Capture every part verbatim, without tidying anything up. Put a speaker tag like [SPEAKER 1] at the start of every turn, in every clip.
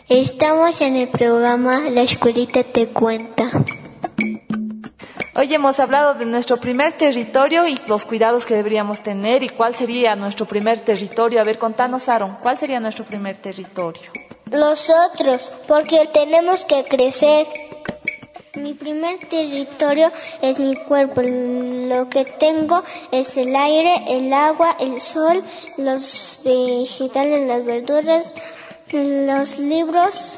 [SPEAKER 1] Estamos en el programa La Escuelita Te Cuenta.
[SPEAKER 2] Hoy hemos hablado de nuestro primer territorio y los cuidados que deberíamos tener y cuál sería nuestro primer territorio. A ver, contanos, Aaron, ¿cuál sería nuestro primer territorio?
[SPEAKER 3] Nosotros, porque tenemos que crecer.
[SPEAKER 1] Mi primer territorio es mi cuerpo. Lo que tengo es el aire, el agua, el sol, los vegetales, las verduras, los libros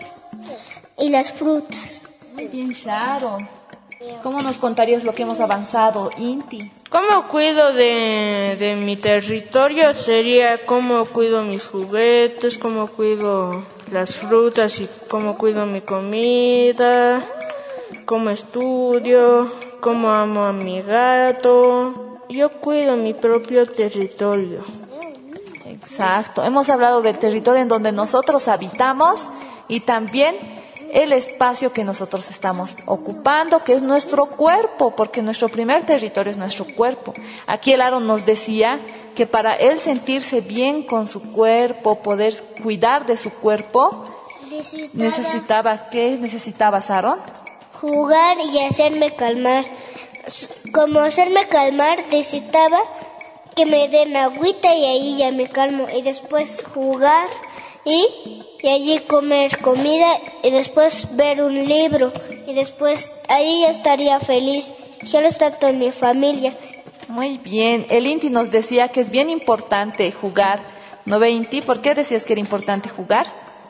[SPEAKER 1] y las frutas.
[SPEAKER 2] Muy bien, Sharon. ¿Cómo nos contarías lo que hemos avanzado, Inti?
[SPEAKER 4] ¿Cómo cuido de, de mi territorio? Sería cómo cuido mis juguetes, cómo cuido las frutas y cómo cuido mi comida, cómo estudio, cómo amo a mi gato. Yo cuido mi propio territorio.
[SPEAKER 2] Exacto. Hemos hablado del territorio en donde nosotros habitamos y también el espacio que nosotros estamos ocupando, que es nuestro cuerpo, porque nuestro primer territorio es nuestro cuerpo. Aquí el Aaron nos decía que para él sentirse bien con su cuerpo, poder cuidar de su cuerpo, necesitaba, necesitaba ¿qué necesitabas, Aaron?
[SPEAKER 3] Jugar y hacerme calmar. Como hacerme calmar, necesitaba que me den agüita y ahí ya me calmo. Y después jugar y... y allí comer comida y después ver un libro y después ahí ya estaría feliz. Solo está toda mi familia.
[SPEAKER 2] Muy bien. El Inti nos decía que es bien importante jugar. ¿No ve, Inti? ¿Por qué decías que era importante jugar?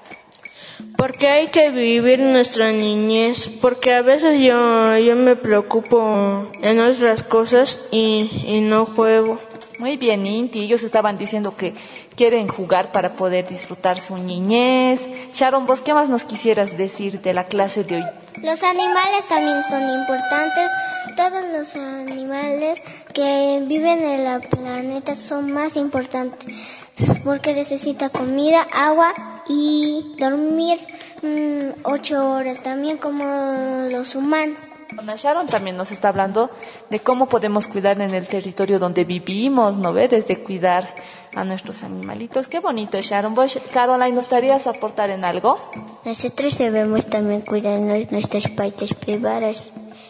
[SPEAKER 4] Porque hay que vivir nuestra niñez. Porque a veces yo, yo me preocupo en otras cosas y, y no juego.
[SPEAKER 2] Muy bien, Inti. Ellos estaban diciendo que quieren jugar para poder disfrutar su niñez. Sharon, ¿vos qué más nos quisieras decir de la clase de hoy?
[SPEAKER 1] Los animales también son importantes. Todos los animales que viven en el planeta son más importantes porque necesitan comida, agua y dormir mmm, ocho horas, también como los humanos.
[SPEAKER 2] Sharon también nos está hablando de cómo podemos cuidar en el territorio donde vivimos, ¿no ve? Desde cuidar a nuestros animalitos. Qué bonito, Sharon. ¿Vos, Caroline, nos estarías aportar en algo?
[SPEAKER 1] Nosotros debemos también cuidar nuestras partes privadas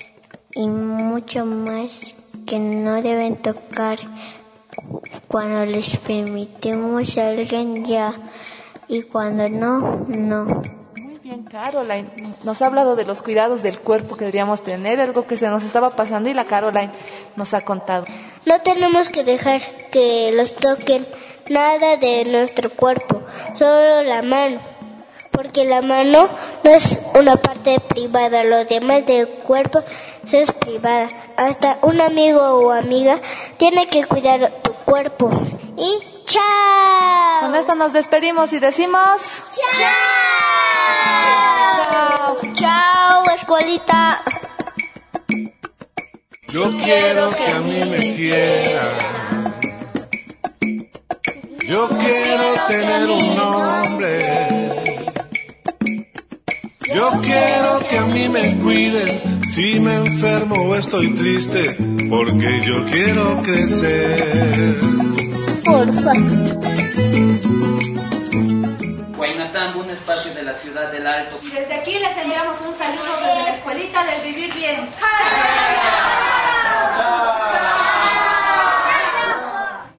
[SPEAKER 1] y mucho más que no deben tocar cuando les permitimos a alguien ya y cuando no, no.
[SPEAKER 2] Bien, Caroline, nos ha hablado de los cuidados del cuerpo que deberíamos tener, algo que se nos estaba pasando y la Caroline nos ha contado.
[SPEAKER 3] No tenemos que dejar que los toquen nada de nuestro cuerpo, solo la mano, porque la mano no es una parte privada, lo demás del cuerpo es privada. Hasta un amigo o amiga tiene que cuidar tu cuerpo. Y ¡chao!
[SPEAKER 2] Con esto nos despedimos y decimos
[SPEAKER 3] ¡chao!
[SPEAKER 2] ¡Chao!
[SPEAKER 3] ¡Chao, escuelita!
[SPEAKER 5] Yo quiero que a mí me quieran. Yo quiero tener un nombre. Yo quiero que a mí me cuiden si me enfermo o estoy triste, porque yo quiero crecer.
[SPEAKER 3] Porfa.
[SPEAKER 6] Guaynatambo, un espacio de la ciudad del Alto.
[SPEAKER 7] Desde aquí les enviamos un saludo desde la Escuelita del Vivir Bien.
[SPEAKER 5] Chao.